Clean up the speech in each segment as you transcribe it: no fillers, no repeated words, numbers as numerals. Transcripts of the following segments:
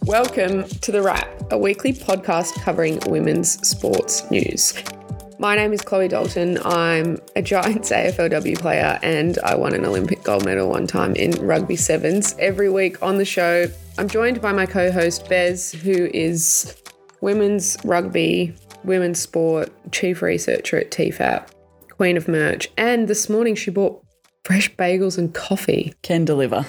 Welcome to The Wrap, a weekly podcast covering women's sports news. My name is Chloe Dalton. I'm a Giants AFLW player and I won an Olympic gold medal one time in rugby sevens. Every week on the show, I'm joined by my co-host Bez, who is women's rugby, women's sport, chief researcher at TFAP, queen of merch, and this morning she bought fresh bagels and coffee. Can deliver.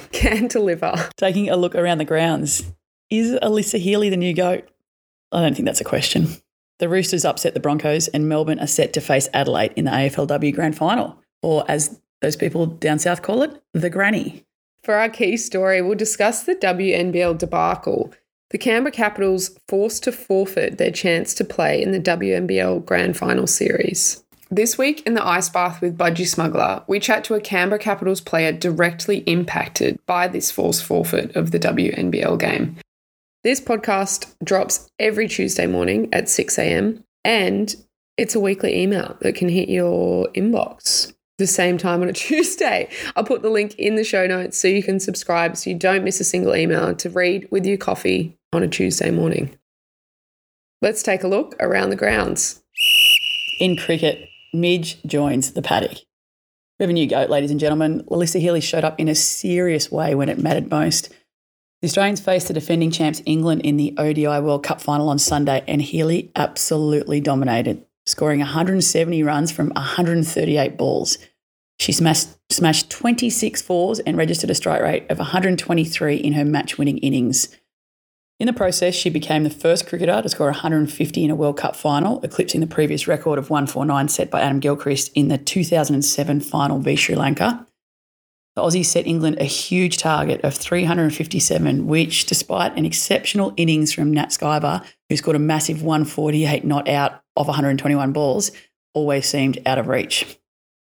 Taking a look around the grounds. Is Alyssa Healy the new GOAT? I don't think that's a question. The Roosters upset the Broncos and Melbourne are set to face Adelaide in the AFLW Grand Final, or as those people down south call it, the Granny. For our key story, we'll discuss the WNBL debacle. The Canberra Capitals forced to forfeit their chance to play in the WNBL Grand Final series. This week in the Ice Bath with Budgie Smuggler, we chat to a Canberra Capitals player directly impacted by this forced forfeit of the WNBL game. This podcast drops every Tuesday morning at 6 a.m. and it's a weekly email that can hit your inbox the same time on a Tuesday. I'll put the link in the show notes so you can subscribe so you don't miss a single email to read with your coffee on a Tuesday morning. Let's take a look around the grounds. In cricket, Midge joins the paddock. We have a new GOAT, ladies and gentlemen. Alyssa Healy showed up in a serious way when it mattered most. The Australians faced the defending champs England in the ODI World Cup final on Sunday and Healy absolutely dominated, scoring 170 runs from 138 balls. She smashed 26 fours and registered a strike rate of 123 in her match-winning innings. In the process, she became the first cricketer to score 150 in a World Cup final, eclipsing the previous record of 149 set by Adam Gilchrist in the 2007 final v Sri Lanka. The Aussies set England a huge target of 357, which, despite an exceptional innings from Nat Skyber, who scored a massive 148 not out of 121 balls, always seemed out of reach.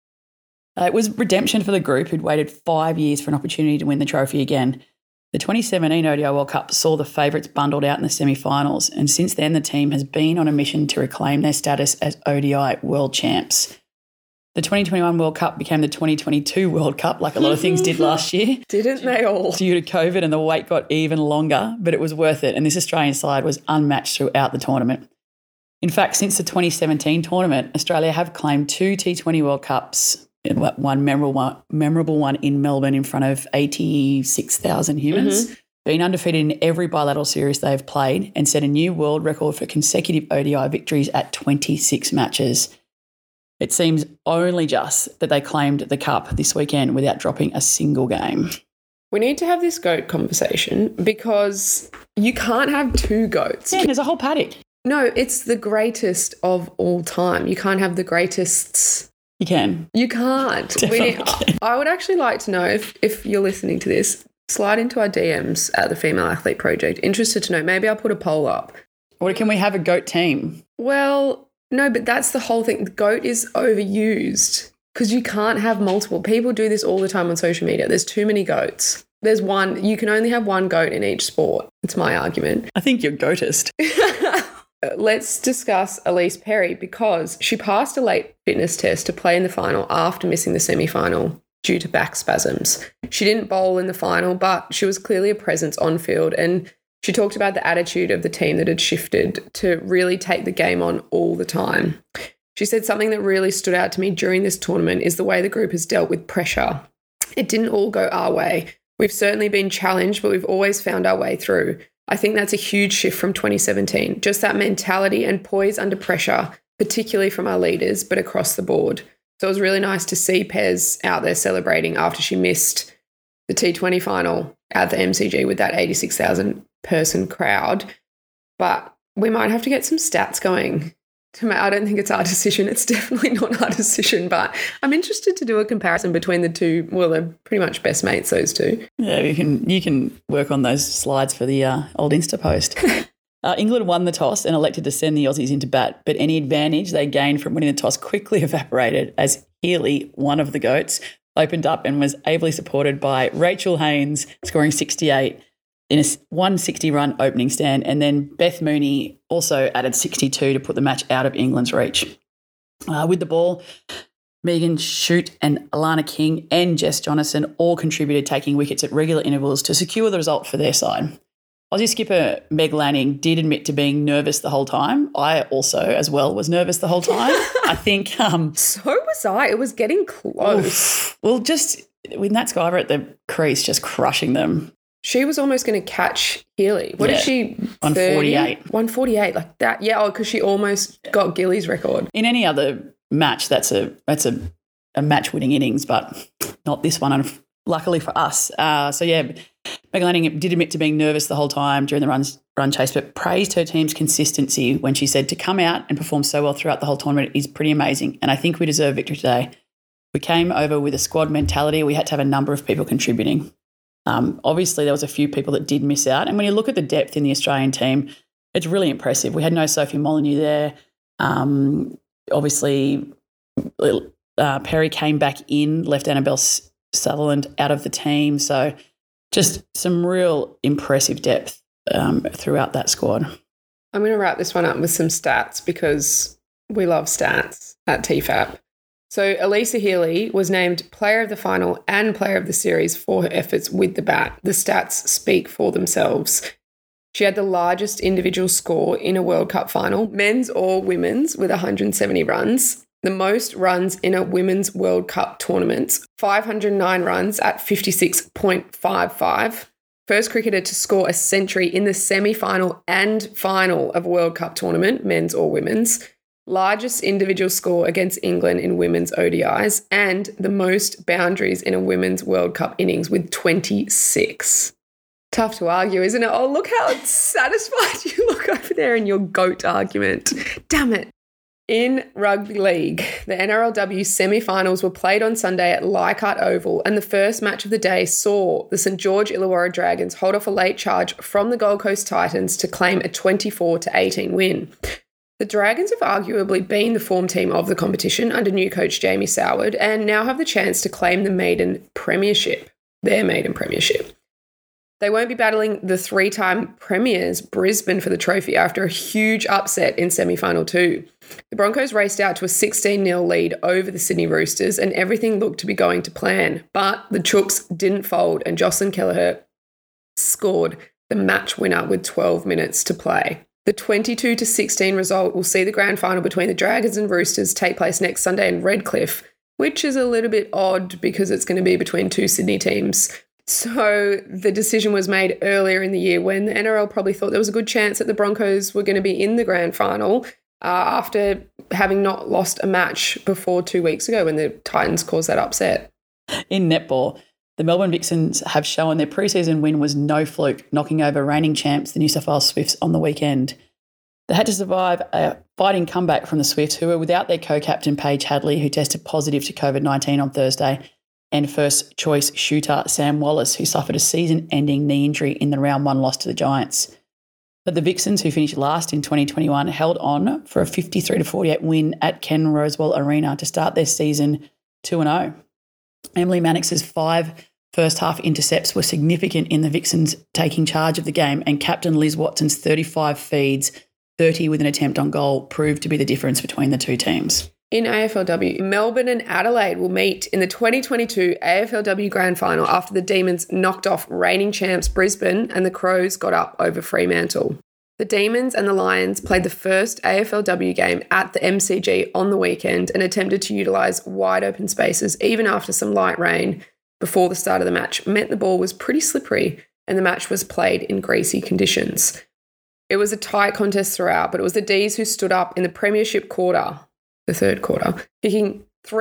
It was redemption for the group who'd waited 5 years for an opportunity to win the trophy again. The 2017 ODI World Cup saw the favourites bundled out in the semi-finals, and since then the team has been on a mission to reclaim their status as ODI world champs. The 2021 World Cup became the 2022 World Cup, like a lot of things did last year. Didn't they all? Due to COVID, and the wait got even longer, but it was worth it, and this Australian side was unmatched throughout the tournament. In fact, since the 2017 tournament, Australia have claimed 2 T20 World Cups, one memorable one in Melbourne in front of 86,000 humans, been undefeated in every bilateral series they've played, and set a new world record for consecutive ODI victories at 26 matches. It seems only just that they claimed the cup this weekend without dropping a single game. We need to have this GOAT conversation because you can't have 2 GOATs. Yeah, there's a whole paddock. No, it's the greatest of all time. You can't have the greatests. You can. You can't. I would actually like to know if you're listening to this, slide into our DMs at the Female Athlete Project. Interested to know. Maybe I'll put a poll up. Or can we have a GOAT team? Well, no, but that's the whole thing. The GOAT is overused because you can't have multiple. People do this all the time on social media. There's too many GOATs. There's one. You can only have one GOAT in each sport. It's my argument. I think you're GOATist. Let's discuss Ellyse Perry because she passed a late fitness test to play in the final after missing the semi-final due to back spasms. She didn't bowl in the final, but she was clearly a presence on field, and she talked about the attitude of the team that had shifted to really take the game on all the time. She said something that really stood out to me during this tournament is the way the group has dealt with pressure. It didn't all go our way. We've certainly been challenged, but we've always found our way through. I think that's a huge shift from 2017, just that mentality and poise under pressure, particularly from our leaders, but across the board. So it was really nice to see Pez out there celebrating after she missed the T20 final at the MCG with that 86,000 person crowd. But we might have to get some stats going. I don't think it's our decision. It's definitely not our decision, but I'm interested to do a comparison between the two. Well, they're pretty much best mates, those two. Yeah, you can work on those slides for the old Insta post. England won the toss and elected to send the Aussies into bat, but any advantage they gained from winning the toss quickly evaporated as Healy, one of the GOATs, opened up and was ably supported by Rachel Haynes, scoring 68 in a 160-run opening stand, and then Beth Mooney also added 62 to put the match out of England's reach. With the ball, Megan Shute and Alana King and Jess Jonathan all contributed, taking wickets at regular intervals to secure the result for their side. Aussie skipper Meg Lanning did admit to being nervous the whole time. I also, as well, was nervous the whole time. I think So was I. It was getting close. well, just with Nat Skyver at the crease, just crushing them. She was almost going to catch Healy. What did she? 148. 148, like that. Yeah, because she almost got Gilly's record. In any other match, that's a match-winning innings, but not this one, luckily for us. Meg Lanning did admit to being nervous the whole time during the run chase, but praised her team's consistency when she said to come out and perform so well throughout the whole tournament is pretty amazing, and I think we deserve victory today. We came over with a squad mentality. We had to have a number of people contributing. Obviously, there was a few people that did miss out, and when you look at the depth in the Australian team, it's really impressive. We had no Sophie Molyneux there. Obviously, Perry came back in, left Annabelle Sutherland out of the team, so just some real impressive depth throughout that squad. I'm going to wrap this one up with some stats because we love stats at TFAP. So Elisa Healy was named Player of the Final and Player of the Series for her efforts with the bat. The stats speak for themselves. She had the largest individual score in a World Cup final, men's or women's, with 170 runs. The most runs in a women's World Cup tournament, 509 runs at 56.55. First cricketer to score a century in the semi-final and final of a World Cup tournament, men's or women's. Largest individual score against England in women's ODIs, and the most boundaries in a women's World Cup innings with 26. Tough to argue, isn't it? Oh, look how satisfied you look over there in your GOAT argument. Damn it. In rugby league, the NRLW semi-finals were played on Sunday at Leichhardt Oval, and the first match of the day saw the St George Illawarra Dragons hold off a late charge from the Gold Coast Titans to claim a 24-18 win. The Dragons have arguably been the form team of the competition under new coach Jamie Soward and now have the chance to claim the maiden premiership, their maiden premiership. They won't be battling the three-time premiers Brisbane for the trophy after a huge upset in semi-final 2. The Broncos raced out to a 16-0 lead over the Sydney Roosters and everything looked to be going to plan. But the Chooks didn't fold and Jocelyn Kelleher scored the match winner with 12 minutes to play. The 22-16 result will see the grand final between the Dragons and Roosters take place next Sunday in Redcliffe, which is a little bit odd because it's going to be between two Sydney teams. So the decision was made earlier in the year when the NRL probably thought there was a good chance that the Broncos were going to be in the grand final after having not lost a match before 2 weeks ago when the Titans caused that upset. In netball, the Melbourne Vixens have shown their preseason win was no fluke, knocking over reigning champs, the New South Wales Swifts, on the weekend. They had to survive a fighting comeback from the Swifts, who were without their co-captain Paige Hadley, who tested positive to COVID-19 on Thursday, and first-choice shooter Sam Wallace, who suffered a season-ending knee injury in the round 1 loss to the Giants. But the Vixens, who finished last in 2021, held on for a 53-48 win at Ken Rosewell Arena to start their season 2-0. Emily Mannix's 5 first-half intercepts were significant in the Vixens taking charge of the game, and captain Liz Watson's 35 feeds, 30 with an attempt on goal, proved to be the difference between the two teams. In AFLW, Melbourne and Adelaide will meet in the 2022 AFLW Grand Final after the Demons knocked off reigning champs Brisbane and the Crows got up over Fremantle. The Demons and the Lions played the first AFLW game at the MCG on the weekend and attempted to utilise wide open spaces even after some light rain before the start of the match meant the ball was pretty slippery and the match was played in greasy conditions. It was a tight contest throughout, but it was the D's who stood up in the premiership quarter, the third quarter, kicking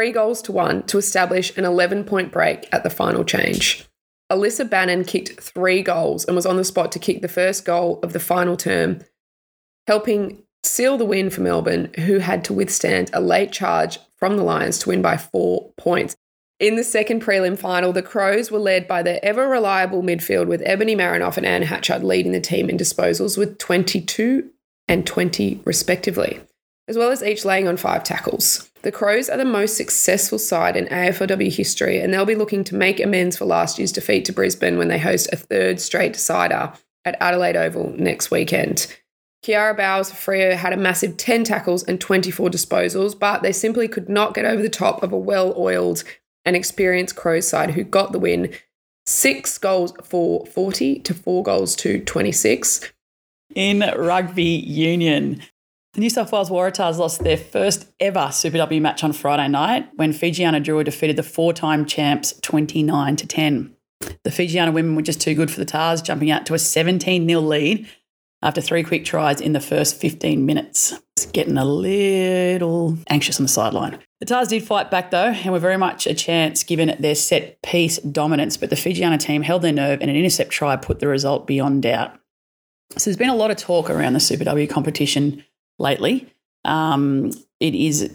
3-1 to establish an 11-point break at the final change. Alyssa Bannon kicked 3 goals and was on the spot to kick the first goal of the final term, helping seal the win for Melbourne, who had to withstand a late charge from the Lions to win by 4 points. In the second prelim final, the Crows were led by their ever-reliable midfield with Ebony Marinoff and Anne Hatchard leading the team in disposals with 22 and 20 respectively, as well as each laying on 5 tackles. The Crows are the most successful side in AFLW history, and they'll be looking to make amends for last year's defeat to Brisbane when they host a third straight decider at Adelaide Oval next weekend. Kiara Bowers of Freo had a massive 10 tackles and 24 disposals, but they simply could not get over the top of a well-oiled and experienced Crows side who got the win 6 goals for 40 to 4 goals to 26. In rugby union, the New South Wales Waratahs lost their first ever Super W match on Friday night when Fijiana Drua defeated the 4-time champs 29-10. The Fijiana women were just too good for the Tars, jumping out to a 17-0 lead after 3 quick tries in the first 15 minutes. It's getting a little anxious on the sideline. The Tars did fight back though and were very much a chance given their set-piece dominance, but the Fijiana team held their nerve and an intercept try put the result beyond doubt. So there's been a lot of talk around the Super W competition lately. There's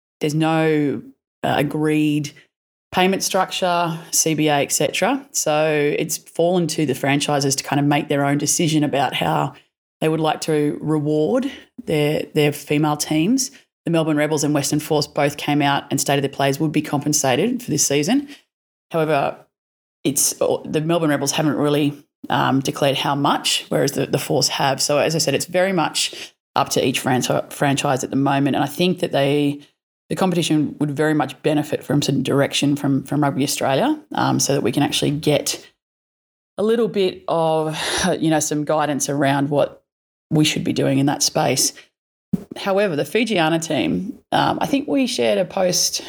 no agreed payment structure, CBA, etc. So it's fallen to the franchises to kind of make their own decision about how they would like to reward their female teams. The Melbourne Rebels and Western Force both came out and stated their players would be compensated for this season. However, the Melbourne Rebels haven't really declared how much, whereas the Force have. So as I said, it's very much up to each franchise at the moment. And I think that the competition would very much benefit from some direction from Rugby Australia, so that we can actually get a little bit of, some guidance around what we should be doing in that space. However, the Fijiana team, I think we shared a post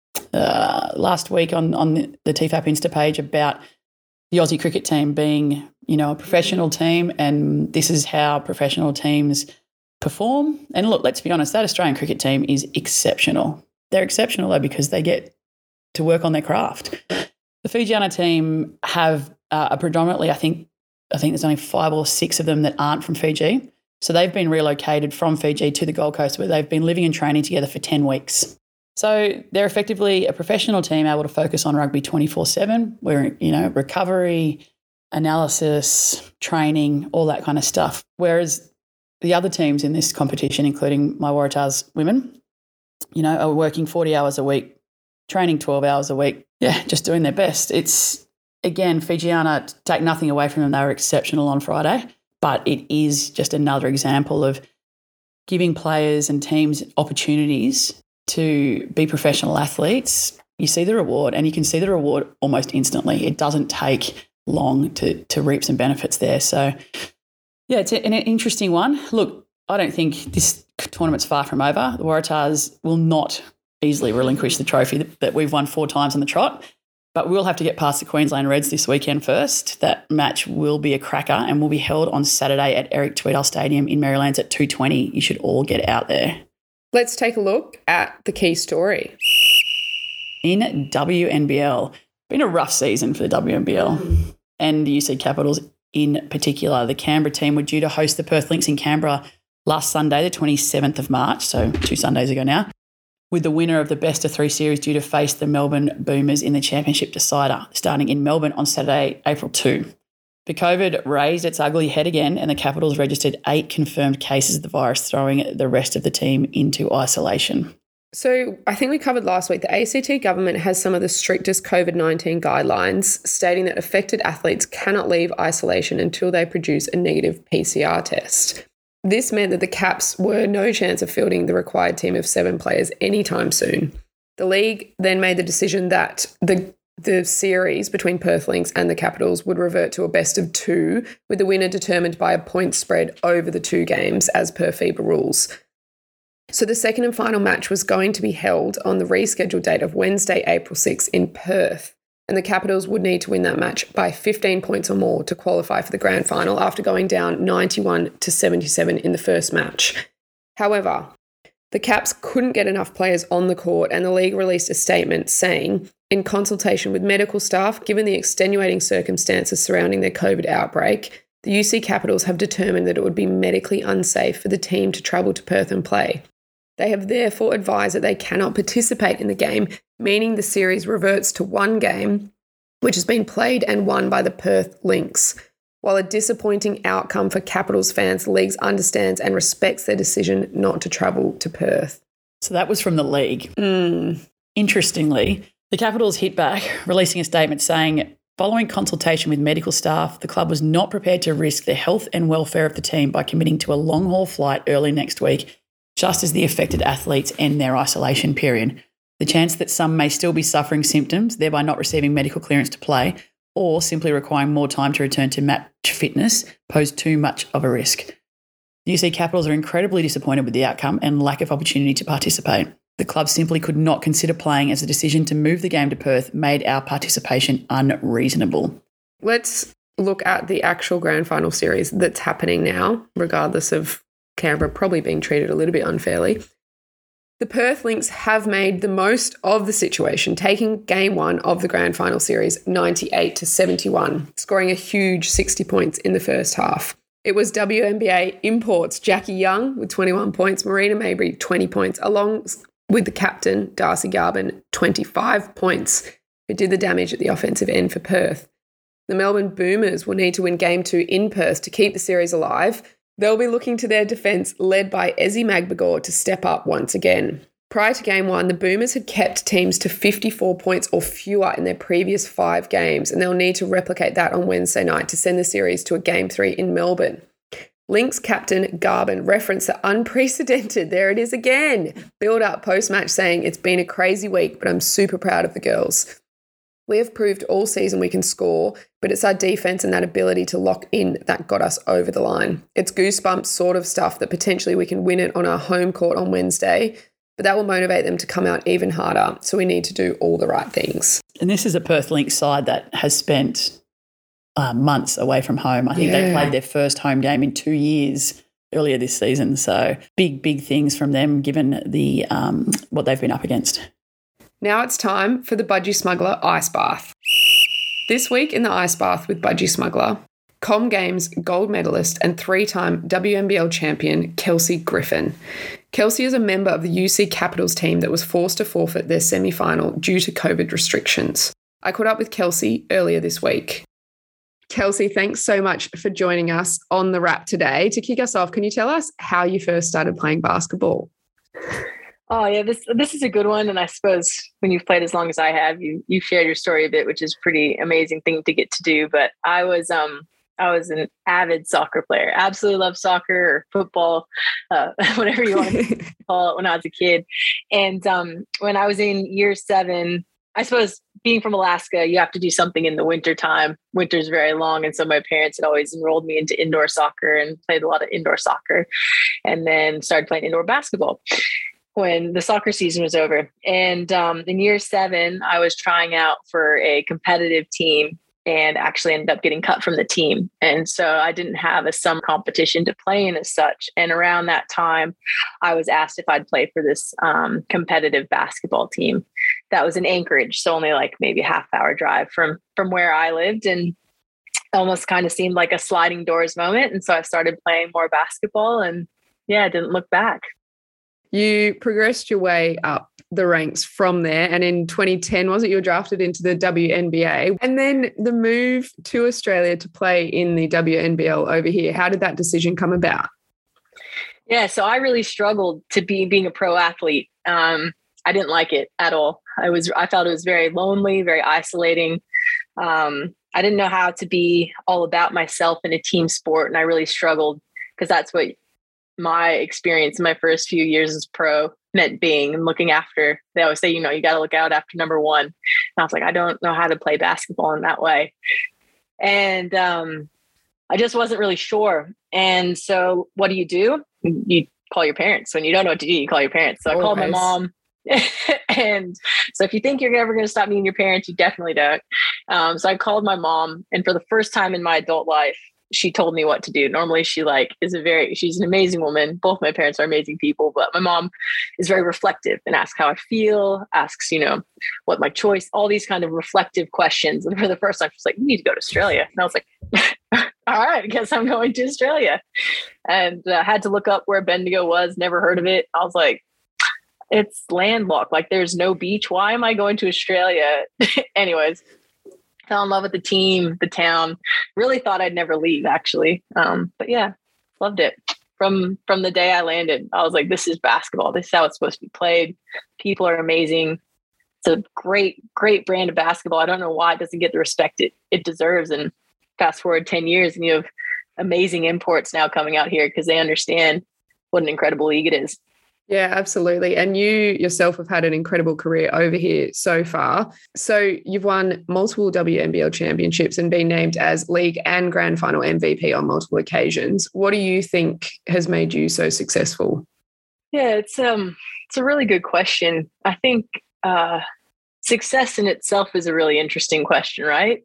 last week on the TFAP Insta page about the Aussie cricket team being, a professional team, and this is how professional teams perform. And look, let's be honest, that Australian cricket team is exceptional. They're exceptional though because they get to work on their craft. The Fijiana team have a predominantly, I think there's only 5 or 6 of them that aren't from Fiji. So they've been relocated from Fiji to the Gold Coast where they've been living and training together for 10 weeks. So they're effectively a professional team able to focus on rugby 24/7, where, recovery, analysis, training, all that kind of stuff. Whereas the other teams in this competition, including my Waratahs women, are working 40 hours a week, training 12 hours a week. Yeah, just doing their best. It's, again, Fijiana, take nothing away from them. They were exceptional on Friday, but it is just another example of giving players and teams opportunities to be professional athletes. You see the reward, and you can see the reward almost instantly. It doesn't take long to reap some benefits there. So, yeah, it's an interesting one. Look, I don't think this tournament's far from over. The Waratahs will not easily relinquish the trophy that we've won 4 times on the trot, but we'll have to get past the Queensland Reds this weekend first. That match will be a cracker and will be held on Saturday at Eric Tweedale Stadium in Maryland at 2:20. You should all get out there. Let's take a look at the key story. In WNBL, been a rough season for the WNBL and the UC Capitals in particular. The Canberra team were due to host the Perth Lynx in Canberra last Sunday, the 27th of March, so 2 Sundays ago now, with the winner of the best of 3 series due to face the Melbourne Boomers in the championship decider, starting in Melbourne on Saturday, April 2. But COVID raised its ugly head again, and the Capitals registered 8 confirmed cases of the virus, throwing the rest of the team into isolation. So I think we covered last week, the ACT government has some of the strictest COVID-19 guidelines, stating that affected athletes cannot leave isolation until they produce a negative PCR test. This meant that the Caps were no chance of fielding the required team of 7 players anytime soon. The league then made the decision that the series between Perth Lynx and the Capitals would revert to a best of 2, with the winner determined by a point spread over the 2 games as per FIBA rules. So the second and final match was going to be held on the rescheduled date of Wednesday, April 6 in Perth, and the Capitals would need to win that match by 15 points or more to qualify for the grand final after going down 91-77 in the first match. However, the Caps couldn't get enough players on the court, and the league released a statement saying, in consultation with medical staff, given the extenuating circumstances surrounding their COVID outbreak, the UC Capitals have determined that it would be medically unsafe for the team to travel to Perth and play. They have therefore advised that they cannot participate in the game, meaning the series reverts to 1 game, which has been played and won by the Perth Lynx. While a disappointing outcome for Capitals fans, the league understands and respects their decision not to travel to Perth. So that was from the league. Interestingly, the Capitals hit back, releasing a statement saying, following consultation with medical staff, the club was not prepared to risk the health and welfare of the team by committing to a long-haul flight early next week, just as the affected athletes end their isolation period. The chance that some may still be suffering symptoms, thereby not receiving medical clearance to play, or simply requiring more time to return to match fitness pose too much of a risk. The UC Capitals are incredibly disappointed with the outcome and lack of opportunity to participate. The club simply could not consider playing, as the decision to move the game to Perth made our participation unreasonable. Let's look at the actual grand final series that's happening now, regardless of Canberra probably being treated a little bit unfairly. The Perth Lynx have made the most of the situation, taking game one of the grand final series 98-71, scoring a huge 60 points in the first half. It was WNBA imports Jackie Young with 21 points, Marina Mabrey 20 points, along with the captain Darcy Garbin 25 points, who did the damage at the offensive end for Perth. The Melbourne Boomers will need to win game two in Perth to keep the series alive. They'll be looking to their defence, led by Ezzy Magbagor, to step up once again. Prior to game one, the Boomers had kept teams to 54 points or fewer in their previous 5 games, and they'll need to replicate that on Wednesday night to send the series to a game 3 in Melbourne. Lynx captain Garbin referenced the unprecedented, there it is again, build-up post-match, saying, "It's been a crazy week, but I'm super proud of the girls. We have proved all season we can score, but it's our defense and that ability to lock in that got us over the line. It's goosebumps sort of stuff that potentially we can win it on our home court on Wednesday, but that will motivate them to come out even harder. So we need to do all the right things." And this is a Perth Lynx side that has spent months away from home. I think they played their first home game in 2 years earlier this season. So big things from them, given the what they've been up against. Now it's time for the Budgie Smuggler Ice Bath. This week in the Ice Bath with Budgie Smuggler, Com Games gold medalist and 3-time WNBL champion Kelsey Griffin. Kelsey is a member of the UC Capitals team that was forced to forfeit their semi-final due to COVID restrictions. I caught up with Kelsey earlier this week. Kelsey, thanks so much for joining us on The Wrap today. To kick us off, can you tell us how you first started playing basketball? Oh yeah, this is a good one, and I suppose when you've played as long as I have, you shared your story a bit, which is a pretty amazing thing to get to do. But I was an avid soccer player. Absolutely loved soccer or football, whatever you want to call it, when I was a kid. And when I was in year 7, I suppose being from Alaska, you have to do something in the winter time. Winter's very long, and so my parents had always enrolled me into indoor soccer and played a lot of indoor soccer, and then started playing indoor basketball when the soccer season was over. And in year 7, I was trying out for a competitive team and actually ended up getting cut from the team. And so I didn't have a summer competition to play in as such. And around that time, I was asked if I'd play for this competitive basketball team that was in Anchorage. So only like maybe a half-hour drive from where I lived, and almost kind of seemed like a sliding doors moment. And so I started playing more basketball, and yeah, I didn't look back. You progressed your way up the ranks from there. And in 2010, was it, you were drafted into the WNBA? And then the move to Australia to play in the WNBL over here. How did that decision come about? Yeah, so I really struggled to being a pro athlete. I didn't like it at all. I felt it was very lonely, very isolating. I didn't know how to be all about myself in a team sport. And I really struggled, because that's what my experience in my first few years as pro meant being, and looking after. They always say, you got to look out after number one. And I was like, I don't know how to play basketball in that way. And I just wasn't really sure. And so what do? You call your parents. When you don't know what to do, you call your parents. So I called my mom. And so if you think you're ever going to stop meeting your parents, you definitely don't. So I called my mom, and for the first time in my adult life, she told me what to do. Normally she's an amazing woman. Both my parents are amazing people, but my mom is very reflective and asks how I feel, asks, what my choice, all these kind of reflective questions. And for the first time, she's like, "You need to go to Australia." And I was like, all right, I guess I'm going to Australia. And I had to look up where Bendigo was, never heard of it. I was like, it's landlocked. Like, there's no beach. Why am I going to Australia? Anyways, fell in love with the team, the town. Really thought I'd never leave, actually. But yeah, loved it. From the day I landed, I was like, this is basketball. This is how it's supposed to be played. People are amazing. It's a great, great brand of basketball. I don't know why it doesn't get the respect it deserves. And fast forward 10 years, and you have amazing imports now coming out here because they understand what an incredible league it is. Yeah, absolutely. And you yourself have had an incredible career over here so far. So you've won multiple WNBL championships and been named as league and grand final MVP on multiple occasions. What do you think has made you so successful? Yeah, it's a really good question. I think success in itself is a really interesting question, right?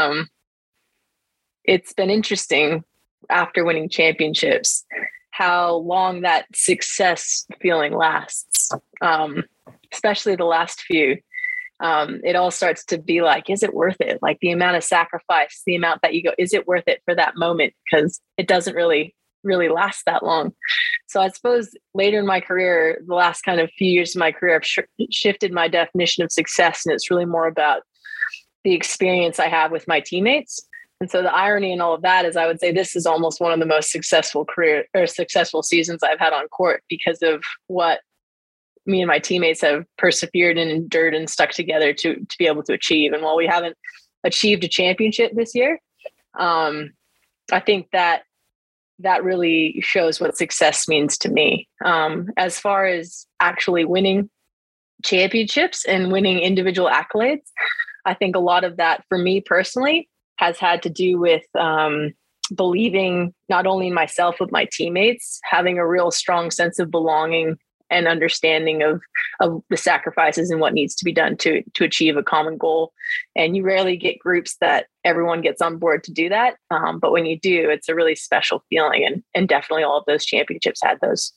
It's been interesting after winning championships how long that success feeling lasts, especially the last few. It all starts to be like, is it worth it? Like the amount of sacrifice, the amount that you go, is it worth it for that moment? Because it doesn't really last that long. So I suppose later in my career, the last kind of few years of my career, I've shifted my definition of success. And it's really more about the experience I have with my teammates. And so the irony in all of that is I would say this is almost one of the most successful successful seasons I've had on court because of what me and my teammates have persevered and endured and stuck together to be able to achieve. And while we haven't achieved a championship this year, I think that really shows what success means to me. As far as actually winning championships and winning individual accolades, I think a lot of that for me personally has had to do with believing not only in myself, but my teammates, having a real strong sense of belonging and understanding of the sacrifices and what needs to be done to achieve a common goal. And you rarely get groups that everyone gets on board to do that. But when you do, it's a really special feeling. And definitely all of those championships had those.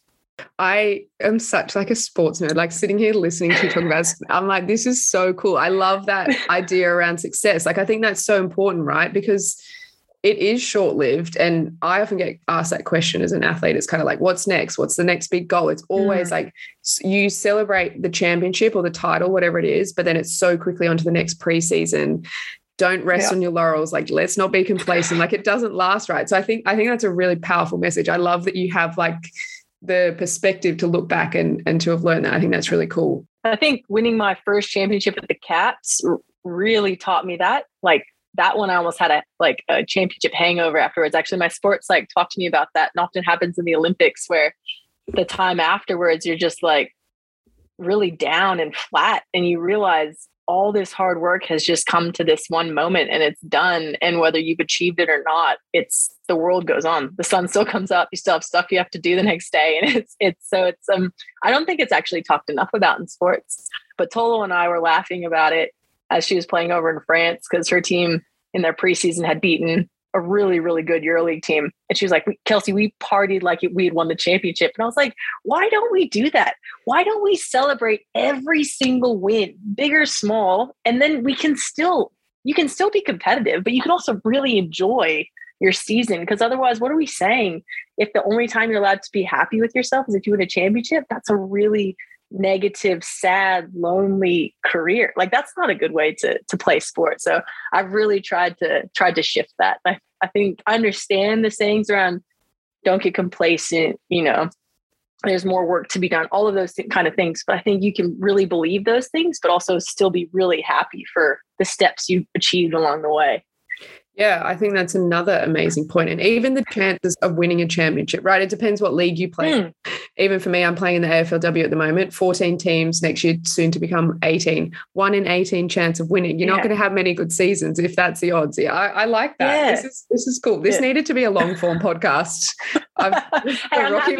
I am such like a sports nerd, like sitting here listening to you talk about, I'm like, this is so cool. I love that idea around success. Like, I think that's so important, right? Because it is short-lived. And I often get asked that question as an athlete. It's kind of like, what's next? What's the next big goal? It's always like you celebrate the championship or the title, whatever it is, but then it's so quickly onto the next preseason. Don't rest on your laurels. Like, let's not be complacent. Like, it doesn't last, right? So I think that's a really powerful message. I love that you have like the perspective to look back and to have learned that. I think that's really cool. I think winning my first championship at the Caps really taught me that. Like that one, I almost had a championship hangover afterwards. Actually, my sports psych talked to me about that. And often happens in the Olympics where the time afterwards, you're just like really down and flat. And you realize all this hard work has just come to this one moment and it's done. And whether you've achieved it or not, the world goes on. The sun still comes up. You still have stuff you have to do the next day. And I don't think it's actually talked enough about in sports, but Tolo and I were laughing about it as she was playing over in France because her team in their preseason had beaten a really, really good EuroLeague team. And she was like, Kelsey, we partied like we had won the championship. And I was like, why don't we do that? Why don't we celebrate every single win, big or small? And then you can still be competitive, but you can also really enjoy your season. Because otherwise, what are we saying? If the only time you're allowed to be happy with yourself is if you win a championship, that's a really negative, sad, lonely career. Like that's not a good way to play sports. So I've really tried to shift that. I think I understand the sayings around don't get complacent, there's more work to be done, all of those kind of things. But I think you can really believe those things, but also still be really happy for the steps you've achieved along the way. Yeah, I think that's another amazing point. And even the chances of winning a championship, right? It depends what league you play. Even for me, I'm playing in the AFLW at the moment, 14 teams next year, soon to become 18. 1 in 18 chance of winning. You're not going to have many good seasons if that's the odds. Yeah, I like that. Yeah. This is cool. This needed to be a long form podcast. I'm happy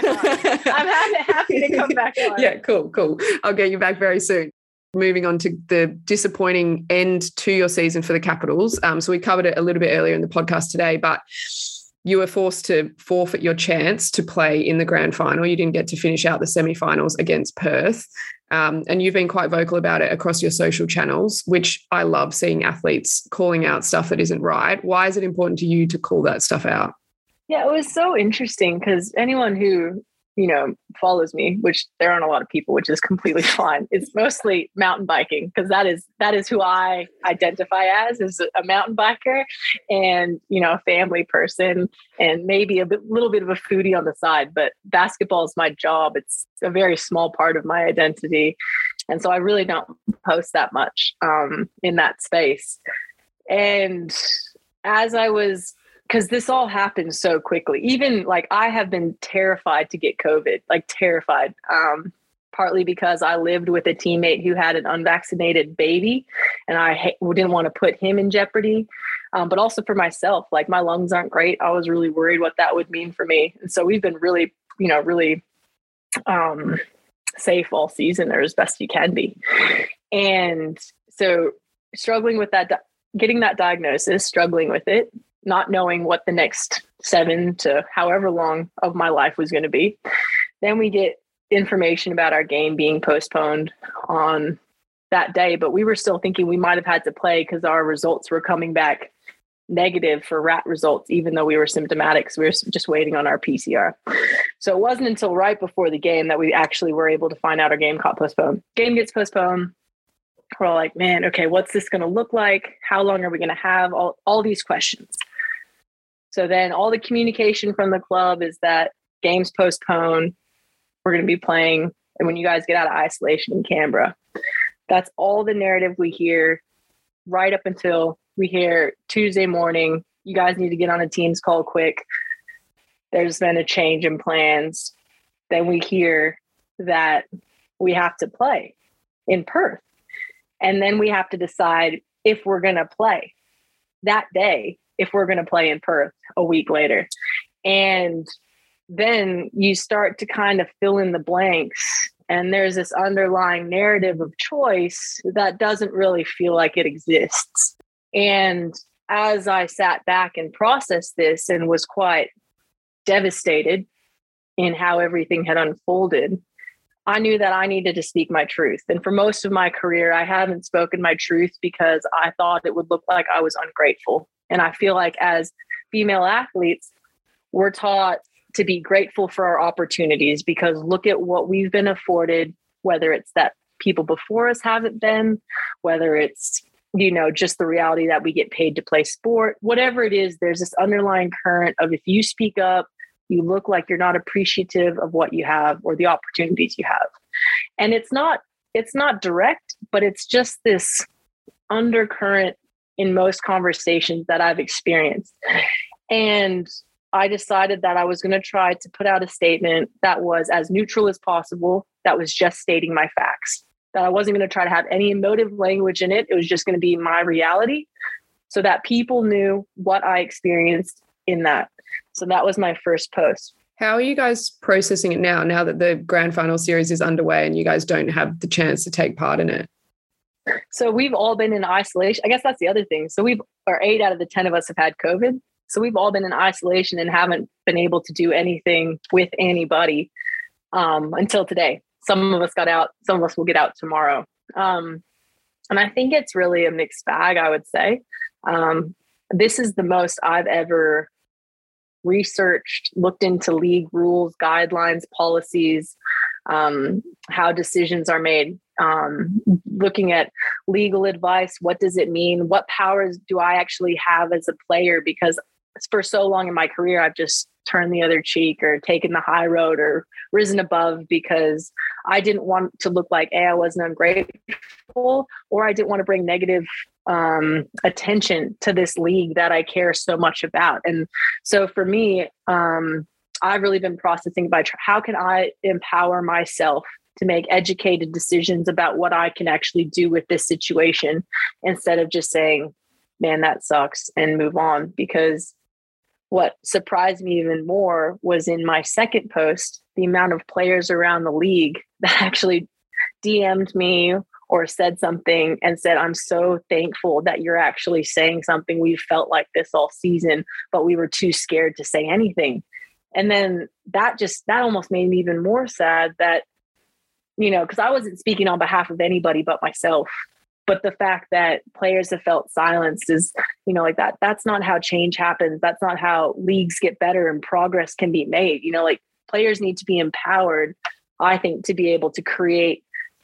to come back on. Yeah, cool. I'll get you back very soon. Moving on to the disappointing end to your season for the Capitals. So we covered it a little bit earlier in the podcast today, but you were forced to forfeit your chance to play in the grand final. You didn't get to finish out the semi-finals against Perth. And you've been quite vocal about it across your social channels, which I love seeing athletes calling out stuff that isn't right. Why is it important to you to call that stuff out? Yeah, it was so interesting because anyone who follows me, which there aren't a lot of people, which is completely fine. It's mostly mountain biking because that is who I identify as a mountain biker and, a family person and maybe little bit of a foodie on the side, but basketball is my job. It's a very small part of my identity. And so I really don't post that much in that space. And as I was because this all happened so quickly. Even like I have been terrified to get COVID, like terrified. Partly because I lived with a teammate who had an unvaccinated baby and I didn't want to put him in jeopardy. But also for myself, like my lungs aren't great. I was really worried what that would mean for me. And so we've been really, really safe all season, or as best you can be. And so struggling with that, getting that diagnosis, struggling with it, not knowing what the next 7 to however long of my life was going to be. Then we get information about our game being postponed on that day, but we were still thinking we might have had to play because our results were coming back negative for RAT results, even though we were symptomatic. So we were just waiting on our PCR. So it wasn't until right before the game that we actually were able to find out our game got postponed. Game gets postponed. We're all like, man, okay, what's this going to look like? How long are we going to have? All these questions. So then all the communication from the club is that game's postponed. We're going to be playing, and when you guys get out of isolation in Canberra. That's all the narrative we hear right up until we hear Tuesday morning, you guys need to get on a Teams call quick. There's been a change in plans. Then we hear that we have to play in Perth. And then we have to decide if we're going to play that day, if we're going to play in Perth a week later. And then you start to kind of fill in the blanks, and there's this underlying narrative of choice that doesn't really feel like it exists. And as I sat back and processed this and was quite devastated in how everything had unfolded, I knew that I needed to speak my truth. And for most of my career, I haven't spoken my truth because I thought it would look like I was ungrateful. And I feel like as female athletes, we're taught to be grateful for our opportunities because look at what we've been afforded, whether it's that people before us haven't been, whether it's, just the reality that we get paid to play sport, whatever it is, there's this underlying current of if you speak up, you look like you're not appreciative of what you have or the opportunities you have. And it's not direct, but it's just this undercurrent in most conversations that I've experienced. And I decided that I was going to try to put out a statement that was as neutral as possible, that was just stating my facts, that I wasn't going to try to have any emotive language in it. It was just going to be my reality so that people knew what I experienced in that. So that was my first post. How are you guys processing it now that the grand final series is underway and you guys don't have the chance to take part in it? So we've all been in isolation. I guess that's the other thing. So 8 out of the 10 of us have had COVID. So we've all been in isolation and haven't been able to do anything with anybody until today. Some of us got out. Some of us will get out tomorrow. And I think it's really a mixed bag, I would say. This is the most I've ever researched, looked into league rules, guidelines, policies, how decisions are made, looking at legal advice. What does it mean? What powers do I actually have as a player? Because for so long in my career, I've just turned the other cheek or taken the high road or risen above because I didn't want to look like I wasn't ungrateful, or I didn't want to bring negative attention to this league that I care so much about. And so for me, I've really been processing by how can I empower myself to make educated decisions about what I can actually do with this situation instead of just saying, man, that sucks and move on. Because what surprised me even more was in my second post, the amount of players around the league that actually DM'd me or said something and said, I'm so thankful that you're actually saying something. We felt like this all season, but we were too scared to say anything. And then that almost made me even more sad that, because I wasn't speaking on behalf of anybody but myself. But the fact that players have felt silenced is, like that's not how change happens. That's not how leagues get better and progress can be made. Players need to be empowered, I think, to be able to create,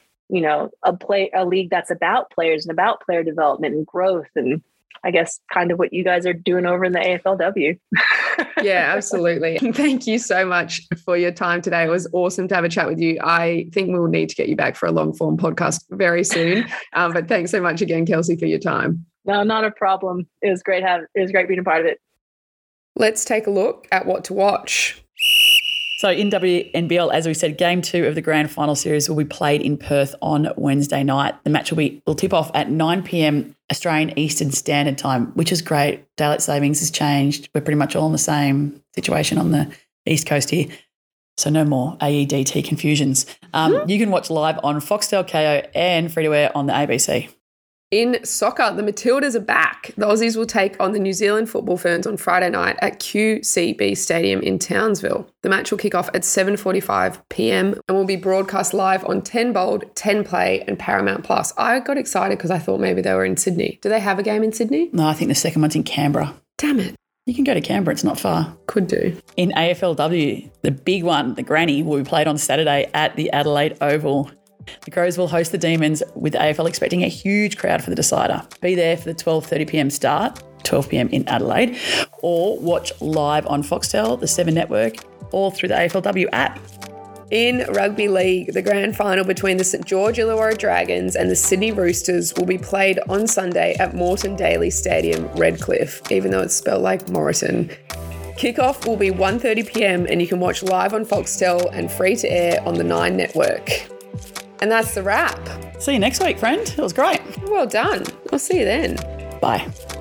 a league that's about players and about player development and growth. And I guess kind of what you guys are doing over in the AFLW. Yeah, absolutely. Thank you so much for your time today. It was awesome to have a chat with you. I think we'll need to get you back for a long form podcast very soon. But thanks so much again, Kelsey, for your time. No, not a problem. It was great being a part of it. Let's take a look at what to watch. So in WNBL, as we said, Game 2 of the Grand Final Series will be played in Perth on Wednesday night. The match will tip off at 9 p.m. Australian Eastern Standard Time, which is great. Daylight savings has changed. We're pretty much all in the same situation on the East Coast here. So no more AEDT confusions. You can watch live on Foxtel, KO and free-to-air on the ABC. In soccer, the Matildas are back. The Aussies will take on the New Zealand Football Ferns on Friday night at QCB Stadium in Townsville. The match will kick off at 7:45 p.m. and will be broadcast live on 10 Bold, 10 Play and Paramount Plus. I got excited because I thought maybe they were in Sydney. Do they have a game in Sydney? No, I think the second one's in Canberra. Damn it. You can go to Canberra, it's not far. Could do. In AFLW, the big one, the granny, will be played on Saturday at the Adelaide Oval. The Crows will host the Demons, with the AFL expecting a huge crowd for the decider. Be there for the 12:30 p.m. start, 12 p.m. in Adelaide, or watch live on Foxtel, the 7 Network, or through the AFLW app. In Rugby League, the grand final between the St George Illawarra Dragons and the Sydney Roosters will be played on Sunday at Moreton Daily Stadium, Redcliffe, even though it's spelled like Moreton. Kickoff will be 1:30 p.m. and you can watch live on Foxtel and free to air on the 9 Network. And that's the wrap. See you next week, friend. It was great. Well done. I'll see you then. Bye.